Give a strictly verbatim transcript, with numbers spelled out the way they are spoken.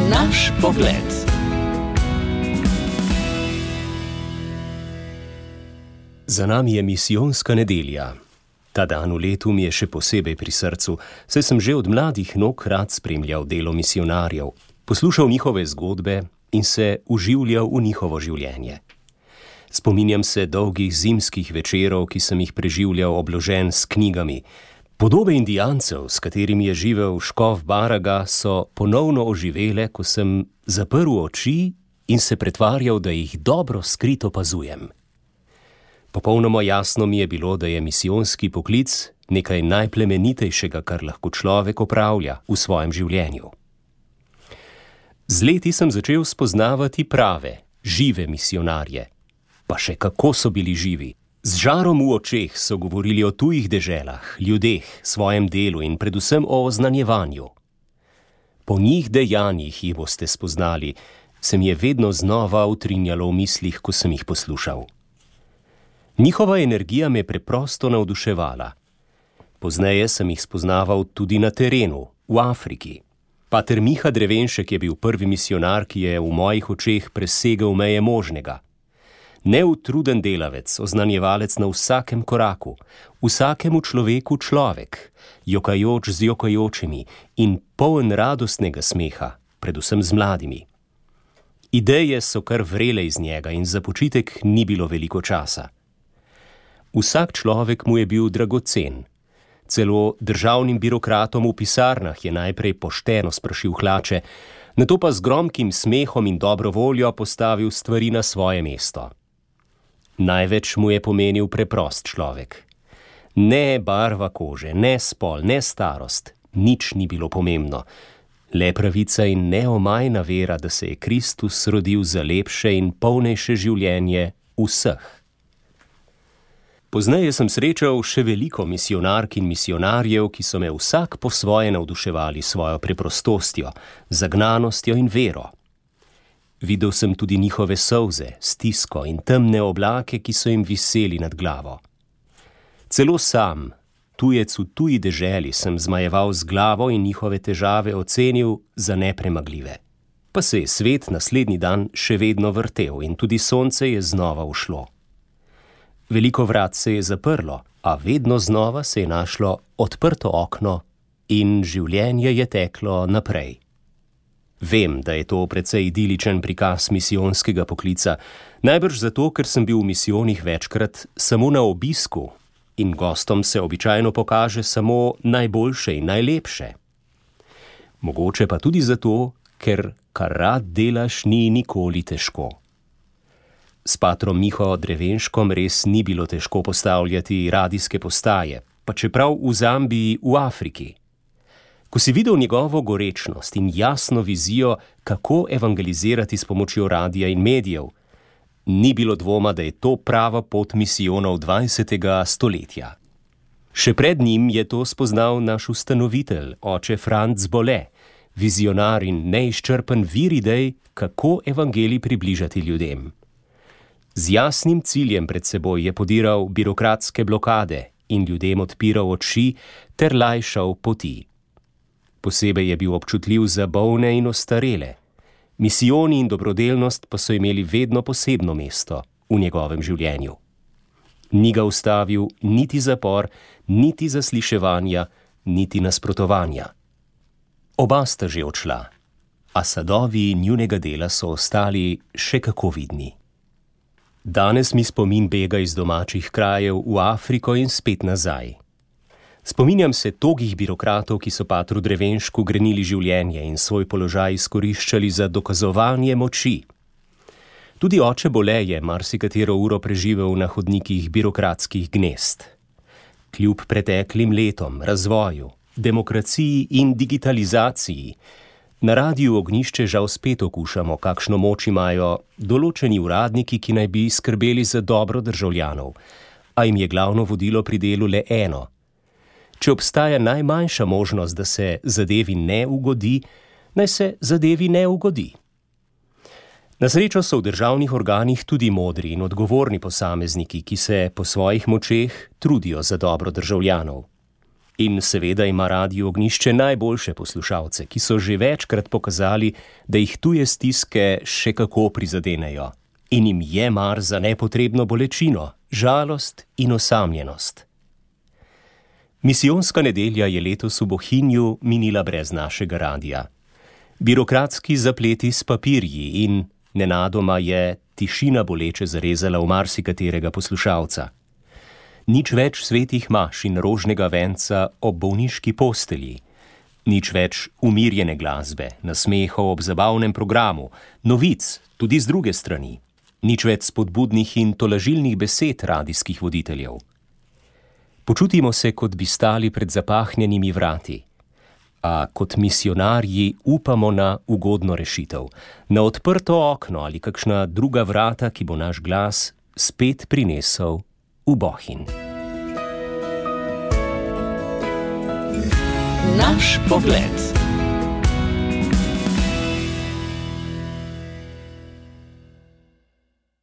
Naš pogled. Za nami je misijonska nedelja. Ta dan v letu mi je še posebej pri srcu, saj sem že od mladih nog rad spremljal delo misijonarjev, poslušal njihove zgodbe in se uživljal v njihovo življenje. Spominjam se dolgih zimskih večerov, ki sem jih preživljal obložen s knjigami. Podobe indijancev, s katerimi je živel škof Baraga, so ponovno oživele, ko sem zaprl oči in se pretvarjal, da jih dobro skrit opazujem. Popolnoma jasno mi je bilo, da je misijonski poklic nekaj najplemenitejšega, kar lahko človek opravlja v svojem življenju. Z leti sem začel spoznavati prave, žive misijonarje. Pa še kako so bili živi. Z žarom v očeh so govorili o tujih deželah, ljudeh, svojem delu in predvsem o oznanjevanju. Po njih dejanjih jih boste spoznali, se mi je vedno znova utrinjalo v mislih, ko sem jih poslušal. Njihova energija me preprosto navduševala. Pozneje sem jih spoznaval tudi na terenu, v Afriki. Pater Miha Drevenšek je bil prvi misijonar, ki je v mojih očeh presegel meje možnega. Neutruden delavec, oznanjevalec na vsakem koraku, vsakemu človeku človek, jokajoč z jokajočimi in poln radostnega smeha, predvsem z mladimi. Ideje so kar vrele iz njega in za počitek ni bilo veliko časa. Vsak človek mu je bil dragocen. Celo državnim birokratom v pisarnah je najprej pošteno sprašil hlače, nato pa z gromkim smehom in dobro voljo postavil stvari na svoje mesto. Največ mu je pomenil preprost človek. Ne barva kože, ne spol, ne starost, nič ni bilo pomembno. Le pravica in neomajna vera, da se je Kristus rodil za lepše in polnejše življenje vseh. Pozneje sem srečal še veliko misijonark in misijonarjev, ki so me vsak po svoje navduševali svojo preprostostjo, zagnanostjo in vero. Videl sem tudi njihove solze, stisko in temne oblake, ki so jim viseli nad glavo. Celo sam, tujec v tuji deželi, sem zmajeval z glavo in njihove težave ocenil za nepremagljive. Pa se je svet naslednji dan še vedno vrtel in tudi sonce je znova ušlo. Veliko vrat se je zaprlo, a vedno znova se je našlo odprto okno in življenje je teklo naprej. Vem, da je to precej idiličen prikaz misijonskega poklica, najbrž zato, ker sem bil v misijonih večkrat samo na obisku in gostom se običajno pokaže samo najboljše in najlepše. Mogoče pa tudi zato, ker kar rad delaš, ni nikoli težko. S patrom Miho Drevenškom res ni bilo težko postavljati radijske postaje, pa čeprav v Zambiji, v Afriki. Ko si videl njegovo gorečnost in jasno vizijo, kako evangelizirati s pomočjo radija in medijev, ni bilo dvoma, da je to prava pot misijonov dvajsetega stoletja. Še pred njim je to spoznal naš ustanovitelj, oče Franc Bole, vizionar in neizčrpen vir idej, kako evangelij približati ljudem. Z jasnim ciljem pred seboj je podiral birokratske blokade in ljudem odpiral oči ter lajšal poti. Posebej je bil občutljiv za bolne in ostarele. Misijoni in dobrodelnost pa so imeli vedno posebno mesto v njegovem življenju. Ni ga ustavil niti zapor, niti zasliševanja, niti nasprotovanja. Oba sta že odšla, a sadovi njunega dela so ostali še kako vidni. Danes mi spomin bega iz domačih krajev v Afriko in spet nazaj. Spominjam se togih birokratov, ki so patru Drevenšku grenili življenje in svoj položaj izkoriščali za dokazovanje moči. Tudi oče Bole je marsikatero uro preživel na hodnikih birokratskih gnezd. Kljub preteklim letom, razvoju, demokraciji in digitalizaciji, na Radiu Ognjišče žal spet okušamo, kakšno moč imajo določeni uradniki, ki naj bi skrbeli za dobro državljanov, a jim je glavno vodilo pri delu le eno. Če obstaja najmanjša možnost, da se zadevi ne ugodi, naj se zadevi ne ugodi. Na srečo so v državnih organih tudi modri in odgovorni posamezniki, ki se po svojih močeh trudijo za dobro državljanov. In seveda ima Radio Ognjišče najboljše poslušalce, ki so že večkrat pokazali, da jih tuje stiske še kako prizadenejo. In jim je mar za nepotrebno bolečino, žalost in osamljenost. Misijonska nedelja je letos v Bohinju minila brez našega radia. Birokratski zapleti s papirji in nenadoma je tišina boleče zarezala v marsikaterega poslušalca. Nič več svetih maš in rožnega venca ob bolniški postelji, nič več umirjene glasbe, nasmehov ob zabavnem programu, novic tudi z druge strani, nič več spodbudnih in tolažilnih besed radijskih voditeljev. Počutimo se, kot bi stali pred zapahnjenimi vrati, a kot misionarji upamo na ugodno rešitev, na odprto okno ali kakšna druga vrata, ki bo naš glas spet prinesel v Bohinj. Naš pogled.